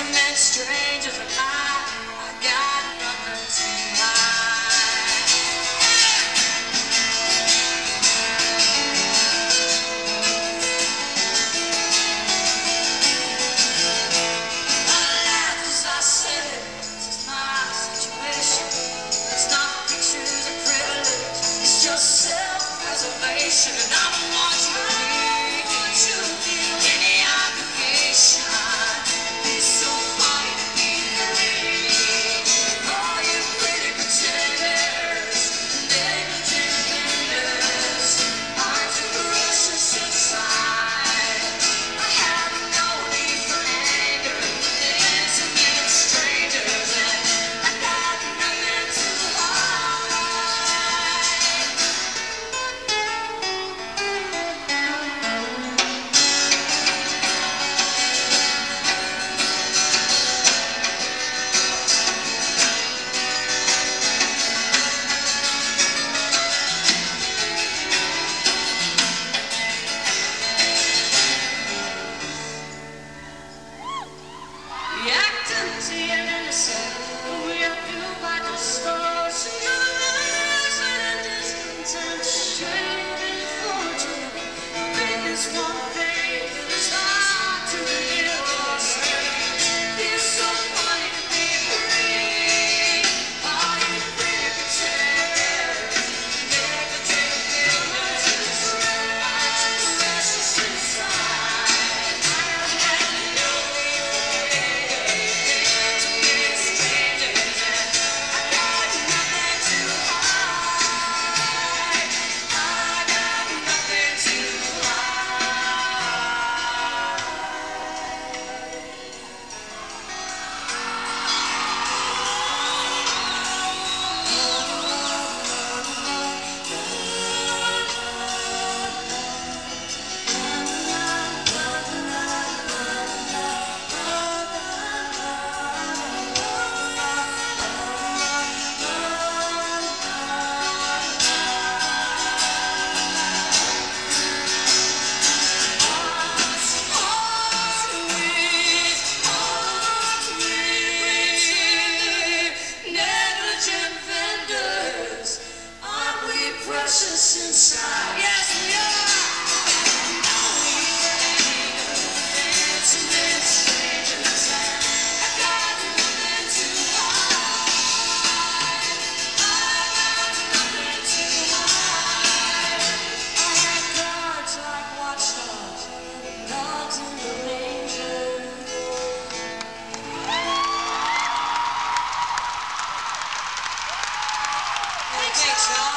intimate strangers, and I got nothing to hide. I laughed as I said, this is my situation. It's not pictures of privilege, it's just self-preservation, and I don't want you to feel any obligation. It's so funny to be free. All you pretty pretenders, negligent vendors, aren't you precious inside? I have no need for anger with intimate strangers, and I got nothing to hide. We act empty and innocent, but we are fueled by distortion. Lies and discontent, trading fortune. The biggest one thing is hard to live or say. It's so funny to be free. All you pretty pretenders, negligent vendors, aren't you precious inside? I have no need for intimate strangers, and I got nothing to hide. I got nothing to negligent vendors, aren't we precious inside? Yes, we are. Intimate strangers, I got nothing to hide. I got nothing to hide. I had guards like watchdogs, dogs in the manger. Thanks, y'all.